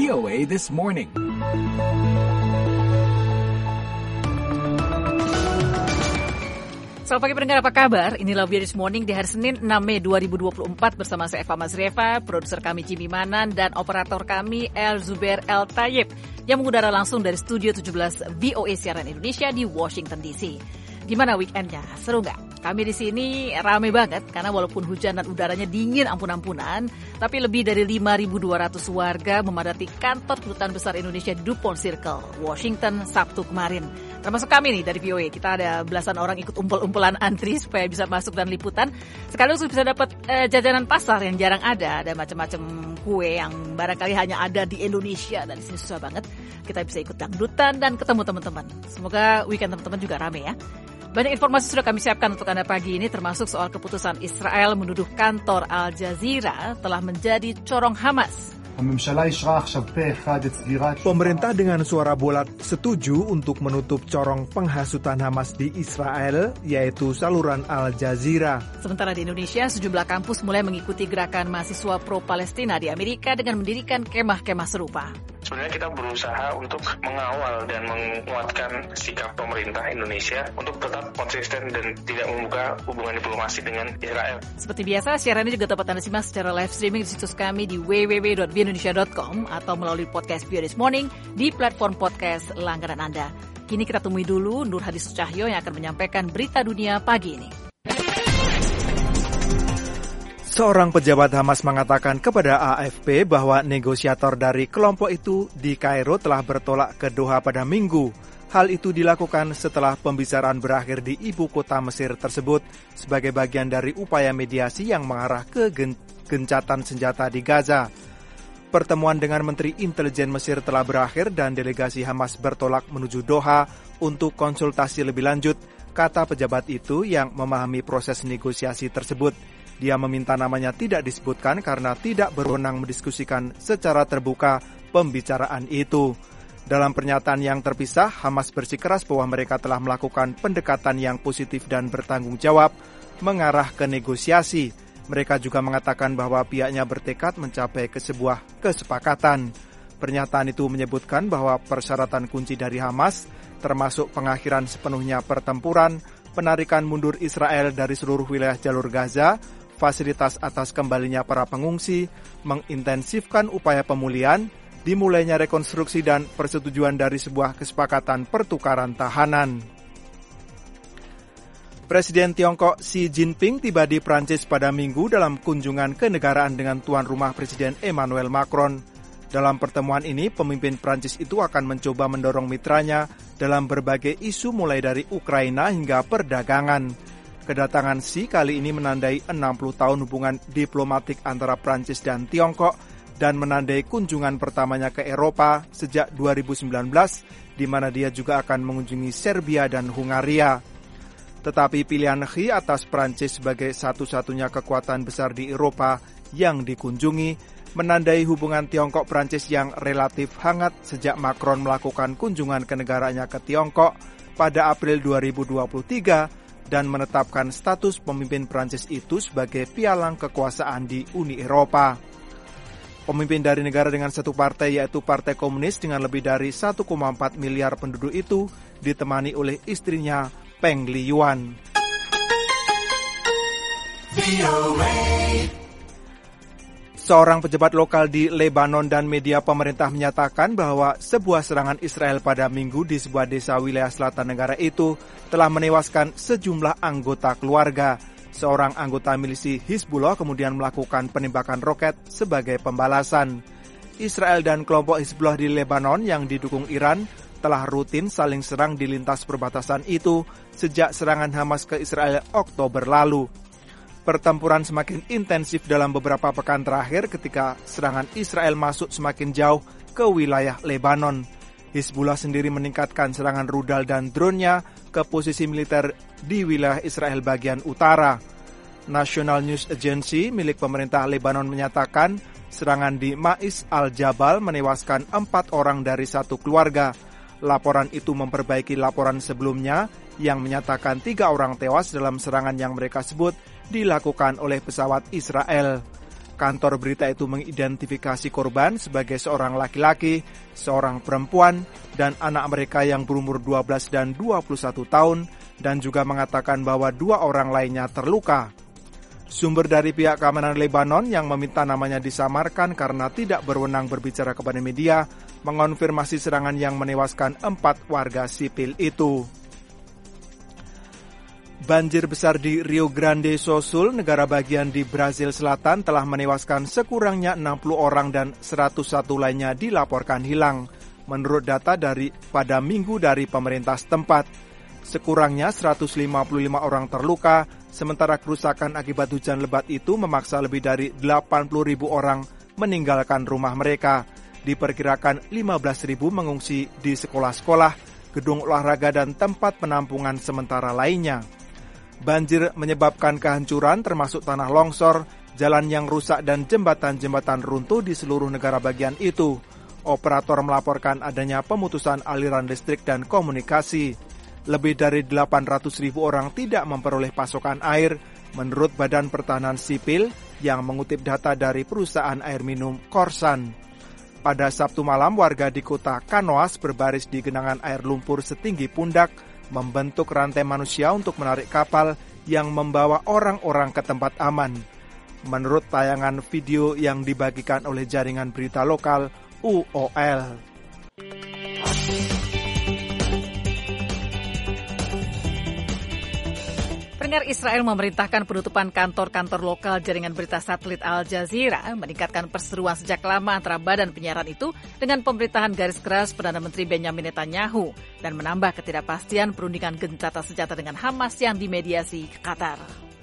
VOA This Morning. Selamat pagi pendengar, apa kabar? Inilah VOA This Morning di hari Senin 6 Mei 2024 bersama saya Eva Mazrieva, produser kami Jimmy Manan, dan operator kami El Zubair El Tayyib yang mengudara langsung dari Studio 17 VOA Siaran Indonesia di Washington DC. Gimana weekendnya? Seru nggak? Kami di sini rame banget karena walaupun hujan dan udaranya dingin ampun-ampunan, tapi lebih dari 5.200 warga memadati kantor Kedutaan Besar Indonesia di DuPont Circle, Washington, Sabtu kemarin. Termasuk kami nih dari VOA, kita ada belasan orang ikut umpul-umpulan antri supaya bisa masuk dan liputan. Sekaligus bisa dapat jajanan pasar yang jarang ada macam-macam kue yang barangkali hanya ada di Indonesia dan di sini susah banget. Kita bisa ikut dangdutan dan ketemu teman-teman. Semoga weekend teman-teman juga rame ya. Banyak informasi sudah kami siapkan untuk Anda pagi ini, termasuk soal keputusan Israel menuduh kantor Al Jazeera telah menjadi corong Hamas. Pemerintah dengan suara bulat setuju untuk menutup corong penghasutan Hamas di Israel, yaitu saluran Al Jazeera. Sementara di Indonesia, sejumlah kampus mulai mengikuti gerakan mahasiswa pro-Palestina di Amerika dengan mendirikan kemah-kemah serupa. Sebenarnya kita berusaha untuk mengawal dan menguatkan sikap pemerintah Indonesia untuk tetap konsisten dan tidak membuka hubungan diplomasi dengan Israel. Seperti biasa, siaran ini juga dapat Anda simak secara live streaming di situs kami di www.voaindonesia.com atau melalui podcast VOA This Morning di platform podcast langganan Anda. Kini kita temui dulu Nur Hadi Sucahyo yang akan menyampaikan berita dunia pagi ini. Seorang pejabat Hamas mengatakan kepada AFP bahwa negosiator dari kelompok itu di Kairo telah bertolak ke Doha pada Minggu. Hal itu dilakukan setelah pembicaraan berakhir di ibu kota Mesir tersebut sebagai bagian dari upaya mediasi yang mengarah ke gencatan senjata di Gaza. Pertemuan dengan Menteri Intelijen Mesir telah berakhir dan delegasi Hamas bertolak menuju Doha untuk konsultasi lebih lanjut, kata pejabat itu yang memahami proses negosiasi tersebut. Dia meminta namanya tidak disebutkan karena tidak berwenang mendiskusikan secara terbuka pembicaraan itu. Dalam pernyataan yang terpisah, Hamas bersikeras bahwa mereka telah melakukan pendekatan yang positif dan bertanggung jawab mengarah ke negosiasi. Mereka juga mengatakan bahwa pihaknya bertekad mencapai ke sebuah kesepakatan. Pernyataan itu menyebutkan bahwa persyaratan kunci dari Hamas, termasuk pengakhiran sepenuhnya pertempuran, penarikan mundur Israel dari seluruh wilayah jalur Gaza, fasilitas atas kembalinya para pengungsi, mengintensifkan upaya pemulihan, dimulainya rekonstruksi dan persetujuan dari sebuah kesepakatan pertukaran tahanan. Presiden Tiongkok Xi Jinping tiba di Prancis pada Minggu dalam kunjungan kenegaraan dengan tuan rumah Presiden Emmanuel Macron. Dalam pertemuan ini, pemimpin Prancis itu akan mencoba mendorong mitranya dalam berbagai isu mulai dari Ukraina hingga perdagangan. Kedatangan Xi kali ini menandai 60 tahun hubungan diplomatik antara Prancis dan Tiongkok dan menandai kunjungan pertamanya ke Eropa sejak 2019, di mana dia juga akan mengunjungi Serbia dan Hungaria. Tetapi pilihan Xi atas Prancis sebagai satu-satunya kekuatan besar di Eropa yang dikunjungi menandai hubungan Tiongkok-Prancis yang relatif hangat sejak Macron melakukan kunjungan kenegaraannya ke Tiongkok pada April 2023 dan menetapkan status pemimpin Prancis itu sebagai pialang kekuasaan di Uni Eropa. Pemimpin dari negara dengan satu partai yaitu Partai Komunis dengan lebih dari 1,4 miliar penduduk itu ditemani oleh istrinya Peng Liyuan. Seorang pejabat lokal di Lebanon dan media pemerintah menyatakan bahwa sebuah serangan Israel pada Minggu di sebuah desa wilayah selatan negara itu telah menewaskan sejumlah anggota keluarga. Seorang anggota milisi Hizbullah kemudian melakukan penembakan roket sebagai pembalasan. Israel dan kelompok Hizbullah di Lebanon yang didukung Iran telah rutin saling serang di lintas perbatasan itu sejak serangan Hamas ke Israel Oktober lalu. Pertempuran semakin intensif dalam beberapa pekan terakhir ketika serangan Israel masuk semakin jauh ke wilayah Lebanon. Hizbullah sendiri meningkatkan serangan rudal dan drone-nya ke posisi militer di wilayah Israel bagian utara. National News Agency milik pemerintah Lebanon menyatakan serangan di Ma'is al-Jabal menewaskan 4 orang dari satu keluarga. Laporan itu memperbaiki laporan sebelumnya yang menyatakan 3 orang tewas dalam serangan yang mereka sebut dilakukan oleh pesawat Israel. Kantor berita itu mengidentifikasi korban sebagai seorang laki-laki, seorang perempuan, dan anak mereka yang berumur 12 dan 21 tahun, dan juga mengatakan bahwa 2 orang lainnya terluka. Sumber dari pihak keamanan Lebanon yang meminta namanya disamarkan karena tidak berwenang berbicara kepada media, mengonfirmasi serangan yang menewaskan 4 warga sipil itu. Banjir besar di Rio Grande do Sul, negara bagian di Brazil Selatan, telah menewaskan sekurangnya 60 orang dan 101 lainnya dilaporkan hilang. Menurut data pada minggu dari pemerintah setempat, sekurangnya 155 orang terluka, sementara kerusakan akibat hujan lebat itu memaksa lebih dari 80.000 orang meninggalkan rumah mereka. Diperkirakan 15.000 mengungsi di sekolah-sekolah, gedung olahraga dan tempat penampungan sementara lainnya. Banjir menyebabkan kehancuran termasuk tanah longsor, jalan yang rusak dan jembatan-jembatan runtuh di seluruh negara bagian itu. Operator melaporkan adanya pemutusan aliran listrik dan komunikasi. Lebih dari 800.000 orang tidak memperoleh pasokan air, menurut Badan Pertahanan Sipil yang mengutip data dari perusahaan air minum Korsan. Pada Sabtu malam, warga di kota Canoas berbaris di genangan air lumpur setinggi pundak, membentuk rantai manusia untuk menarik kapal yang membawa orang-orang ke tempat aman. Menurut tayangan video yang dibagikan oleh jaringan berita lokal UOL. Pendengar, Israel memerintahkan penutupan kantor-kantor lokal jaringan berita satelit Al Jazeera, meningkatkan perseteruan sejak lama antara badan penyiaran itu dengan pemerintahan garis keras Perdana Menteri Benjamin Netanyahu dan menambah ketidakpastian perundingan gencatan senjata dengan Hamas yang dimediasi Qatar.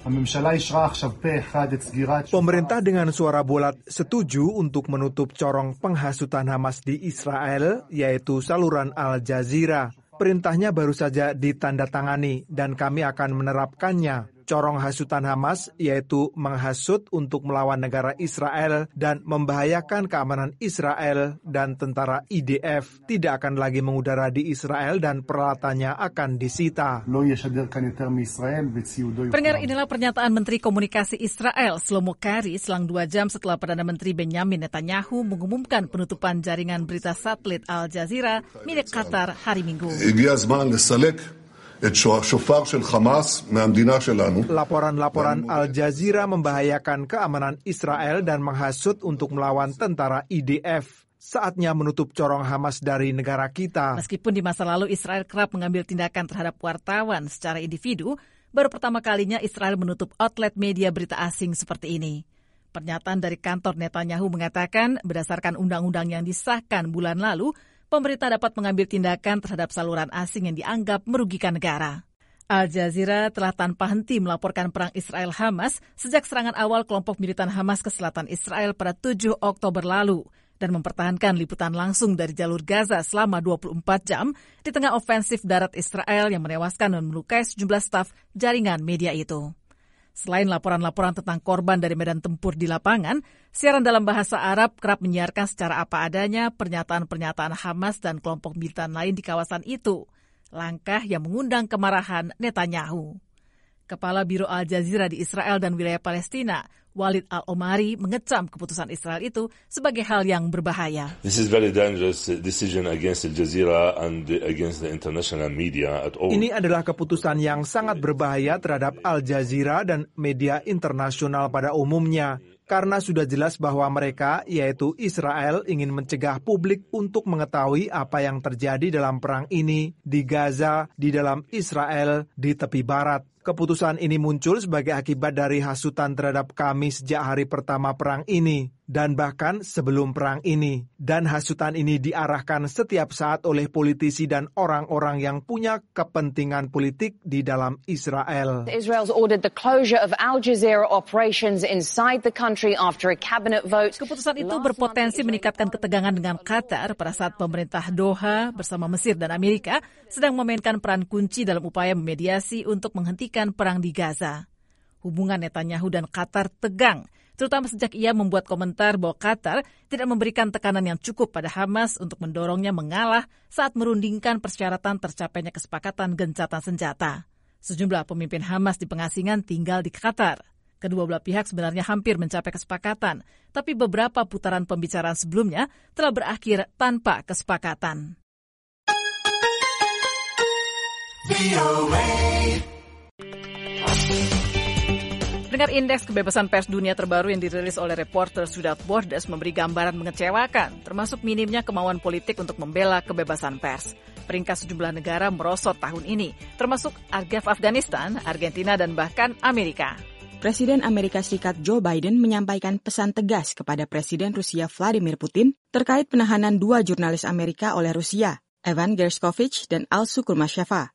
Pemerintah dengan suara bulat setuju untuk menutup corong penghasutan Hamas di Israel, yaitu saluran Al Jazeera. Perintahnya baru saja ditandatangani dan kami akan menerapkannya. Corong hasutan Hamas yaitu menghasut untuk melawan negara Israel dan membahayakan keamanan Israel dan tentara IDF tidak akan lagi mengudara di Israel dan peralatannya akan disita. Pendengar, inilah pernyataan Menteri Komunikasi Israel Shlomo Kari selang 2 jam setelah Perdana Menteri Benjamin Netanyahu mengumumkan penutupan jaringan berita satelit Al Jazeera milik Qatar hari Minggu. Laporan Al Jazeera membahayakan keamanan Israel dan menghasut untuk melawan tentara IDF. Saatnya menutup corong Hamas dari negara kita. Meskipun di masa lalu Israel kerap mengambil tindakan terhadap wartawan secara individu, baru pertama kalinya Israel menutup outlet media berita asing seperti ini. Pernyataan dari kantor Netanyahu mengatakan berdasarkan undang-undang yang disahkan bulan lalu, pemerintah dapat mengambil tindakan terhadap saluran asing yang dianggap merugikan negara. Al Jazeera telah tanpa henti melaporkan perang Israel-Hamas sejak serangan awal kelompok militan Hamas ke selatan Israel pada 7 Oktober lalu dan mempertahankan liputan langsung dari jalur Gaza selama 24 jam di tengah ofensif darat Israel yang menewaskan dan melukai sejumlah staf jaringan media itu. Selain laporan-laporan tentang korban dari medan tempur di lapangan, siaran dalam bahasa Arab kerap menyiarkan secara apa adanya pernyataan-pernyataan Hamas dan kelompok militan lain di kawasan itu, langkah yang mengundang kemarahan Netanyahu. Kepala Biro Al Jazeera di Israel dan wilayah Palestina, Walid Al-Omari, mengecam keputusan Israel itu sebagai hal yang berbahaya. This is very dangerous decision against Al Jazeera and against the international media at all. Ini adalah keputusan yang sangat berbahaya terhadap Al Jazeera dan media internasional pada umumnya. Karena sudah jelas bahwa mereka, yaitu Israel, ingin mencegah publik untuk mengetahui apa yang terjadi dalam perang ini di Gaza, di dalam Israel, di tepi barat. Keputusan ini muncul sebagai akibat dari hasutan terhadap kami sejak hari pertama perang ini, dan bahkan sebelum perang ini. Dan hasutan ini diarahkan setiap saat oleh politisi dan orang-orang yang punya kepentingan politik di dalam Israel. Israel's ordered the closure of Al Jazeera operations inside the country after a cabinet vote. Keputusan itu berpotensi meningkatkan ketegangan dengan Qatar pada saat pemerintah Doha bersama Mesir dan Amerika sedang memainkan peran kunci dalam upaya memediasi untuk menghentikan perang di Gaza. Hubungan Netanyahu dan Qatar tegang, terutama sejak ia membuat komentar bahwa Qatar tidak memberikan tekanan yang cukup pada Hamas untuk mendorongnya mengalah saat merundingkan persyaratan tercapainya kesepakatan gencatan senjata. Sejumlah pemimpin Hamas di pengasingan tinggal di Qatar. Kedua belah pihak sebenarnya hampir mencapai kesepakatan, tapi beberapa putaran pembicaraan sebelumnya telah berakhir tanpa kesepakatan. Pendengar, indeks kebebasan pers dunia terbaru yang dirilis oleh Reporters Without Borders memberi gambaran mengecewakan, termasuk minimnya kemauan politik untuk membela kebebasan pers. Peringkat sejumlah negara merosot tahun ini, termasuk Afghanistan, Argentina, dan bahkan Amerika. Presiden Amerika Serikat Joe Biden menyampaikan pesan tegas kepada Presiden Rusia Vladimir Putin terkait penahanan 2 jurnalis Amerika oleh Rusia, Evan Gershkovich dan Alsu Kurmasheva.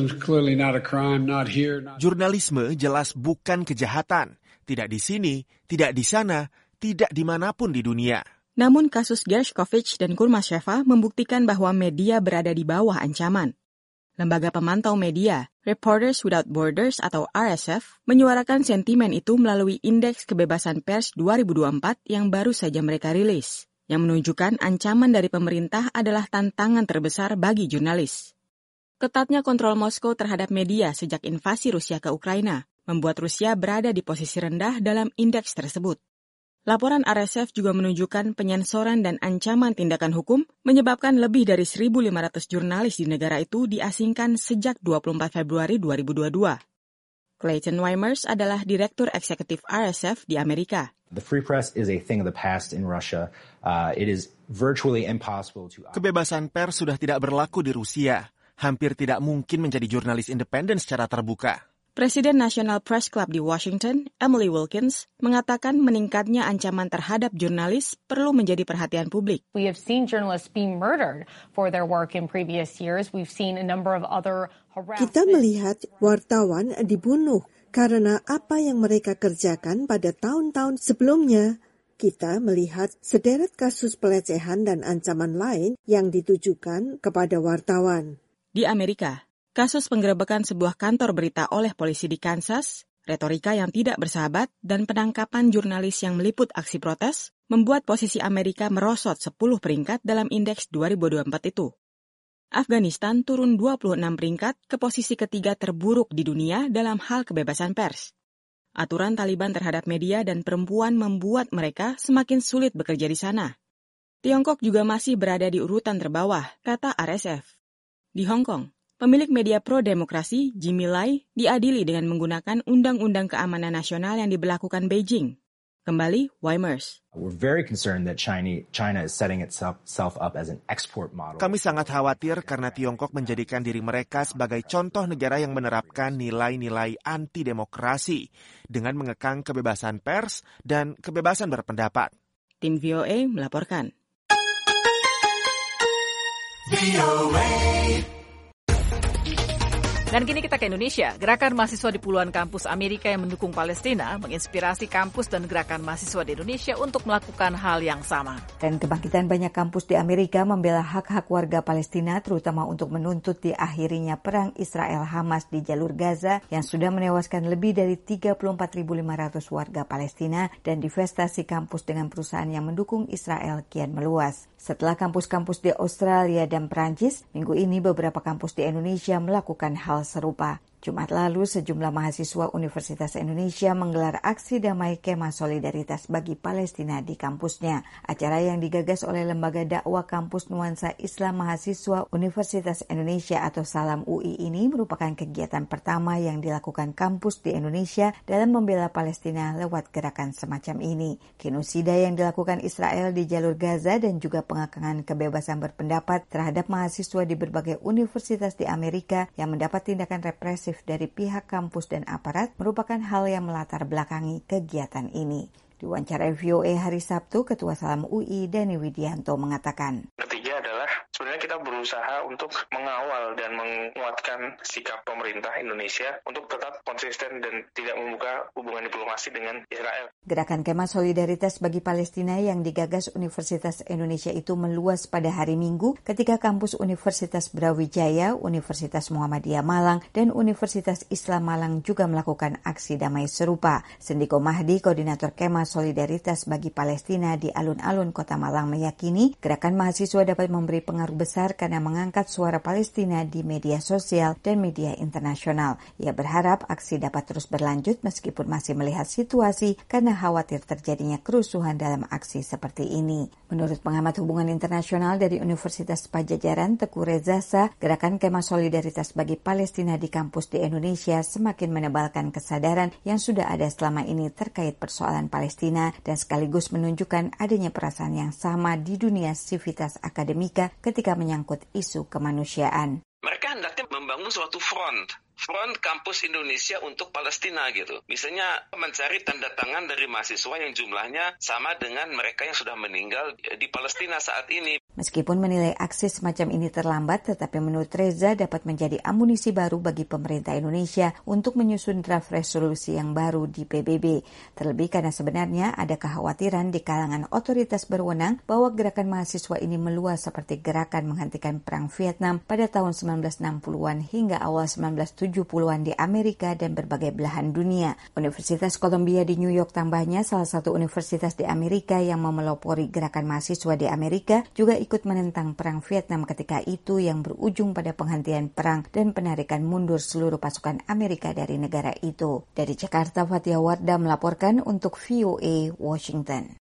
Jurnalisme jelas bukan kejahatan. Tidak di sini, tidak di sana, tidak dimanapun di dunia. Namun kasus Gershkovich dan Kurmasheva membuktikan bahwa media berada di bawah ancaman. Lembaga pemantau media, Reporters Without Borders atau RSF, menyuarakan sentimen itu melalui Indeks Kebebasan Pers 2024 yang baru saja mereka rilis, yang menunjukkan ancaman dari pemerintah adalah tantangan terbesar bagi jurnalis. Ketatnya kontrol Moskow terhadap media sejak invasi Rusia ke Ukraina membuat Rusia berada di posisi rendah dalam indeks tersebut. Laporan RSF juga menunjukkan penyensoran dan ancaman tindakan hukum menyebabkan lebih dari 1.500 jurnalis di negara itu diasingkan sejak 24 Februari 2022. Clayton Weimers adalah Direktur Eksekutif RSF di Amerika. The free press is a thing of the past in Russia. It is virtually impossible to... Kebebasan pers sudah tidak berlaku di Rusia. Hampir tidak mungkin menjadi jurnalis independen secara terbuka. Presiden National Press Club di Washington, Emily Wilkins, mengatakan meningkatnya ancaman terhadap jurnalis perlu menjadi perhatian publik. We have seen journalists being murdered for their work in previous years. We've seen a number of other harassment. Kita melihat wartawan dibunuh karena apa yang mereka kerjakan pada tahun-tahun sebelumnya. Kita melihat sederet kasus pelecehan dan ancaman lain yang ditujukan kepada wartawan. Di Amerika, kasus penggerebekan sebuah kantor berita oleh polisi di Kansas, retorika yang tidak bersahabat, dan penangkapan jurnalis yang meliput aksi protes membuat posisi Amerika merosot 10 peringkat dalam indeks 2024 itu. Afghanistan turun 26 peringkat ke posisi ketiga terburuk di dunia dalam hal kebebasan pers. Aturan Taliban terhadap media dan perempuan membuat mereka semakin sulit bekerja di sana. Tiongkok juga masih berada di urutan terbawah, kata RSF. Di Hong Kong, pemilik media pro-demokrasi, Jimmy Lai, diadili dengan menggunakan Undang-Undang Keamanan Nasional yang diberlakukan Beijing. Kembali, Weimers. We're very concerned that China is setting itself up as an export model. Kami sangat khawatir karena Tiongkok menjadikan diri mereka sebagai contoh negara yang menerapkan nilai-nilai anti-demokrasi dengan mengekang kebebasan pers dan kebebasan berpendapat. Tim VOA melaporkan. Dan kini kita ke Indonesia. Gerakan mahasiswa di puluhan kampus Amerika yang mendukung Palestina menginspirasi kampus dan gerakan mahasiswa di Indonesia untuk melakukan hal yang sama. Dan kebangkitan banyak kampus di Amerika membela hak-hak warga Palestina, terutama untuk menuntut diakhirinya perang Israel-Hamas di jalur Gaza yang sudah menewaskan lebih dari 34.500 warga Palestina dan divestasi kampus dengan perusahaan yang mendukung Israel kian meluas. Setelah kampus-kampus di Australia dan Perancis, minggu ini beberapa kampus di Indonesia melakukan hal serupa. Jumat lalu, sejumlah mahasiswa Universitas Indonesia menggelar aksi damai Kemah Solidaritas bagi Palestina di kampusnya. Acara yang digagas oleh Lembaga Dakwah Kampus Nuansa Islam Mahasiswa Universitas Indonesia atau Salam UI ini merupakan kegiatan pertama yang dilakukan kampus di Indonesia dalam membela Palestina lewat gerakan semacam ini. Genosida yang dilakukan Israel di jalur Gaza dan juga pengekangan kebebasan berpendapat terhadap mahasiswa di berbagai universitas di Amerika yang mendapat tindakan represif dari pihak kampus dan aparat merupakan hal yang melatar belakangi kegiatan ini. Diwawancara VOA hari Sabtu, Ketua Salam UI Dani Widianto mengatakan. Ketiga adalah sebenarnya kita berusaha untuk mengawal dan menguatkan sikap pemerintah Indonesia untuk tetap konsisten dan tidak membuka hubungan diplomasi dengan Israel. Gerakan Kemah Solidaritas bagi Palestina yang digagas Universitas Indonesia itu meluas pada hari Minggu ketika kampus Universitas Brawijaya, Universitas Muhammadiyah Malang, dan Universitas Islam Malang juga melakukan aksi damai serupa. Sendiko Mahdi, Koordinator Kemah Solidaritas bagi Palestina di alun-alun Kota Malang meyakini gerakan mahasiswa dapat memberi pengaruh berpengaruh besar karena mengangkat suara Palestina di media sosial dan media internasional. Ia berharap aksi dapat terus berlanjut meskipun masih melihat situasi karena khawatir terjadinya kerusuhan dalam aksi seperti ini. Menurut pengamat hubungan internasional dari Universitas Padjadjaran, Teguh Reza Shah, gerakan Kemah Solidaritas bagi Palestina di kampus di Indonesia semakin menebalkan kesadaran yang sudah ada selama ini terkait persoalan Palestina dan sekaligus menunjukkan adanya perasaan yang sama di dunia sivitas akademika ketika menyangkut isu kemanusiaan. Mereka hendaknya membangun suatu front kampus Indonesia untuk Palestina gitu. Misalnya mencari tanda tangan dari mahasiswa yang jumlahnya sama dengan mereka yang sudah meninggal di Palestina saat ini. Meskipun menilai aksi semacam ini terlambat, tetapi menurut Reza dapat menjadi amunisi baru bagi pemerintah Indonesia untuk menyusun draft resolusi yang baru di PBB. Terlebih karena sebenarnya ada kekhawatiran di kalangan otoritas berwenang bahwa gerakan mahasiswa ini meluas seperti gerakan menghentikan Perang Vietnam pada tahun 1960-an hingga awal 1970-an di Amerika dan berbagai belahan dunia. Universitas Columbia di New York tambahnya salah satu universitas di Amerika yang memelopori gerakan mahasiswa di Amerika juga ikut menentang Perang Vietnam ketika itu yang berujung pada penghentian perang dan penarikan mundur seluruh pasukan Amerika dari negara itu. Dari Jakarta, Fathia Wardah melaporkan untuk VOA Washington.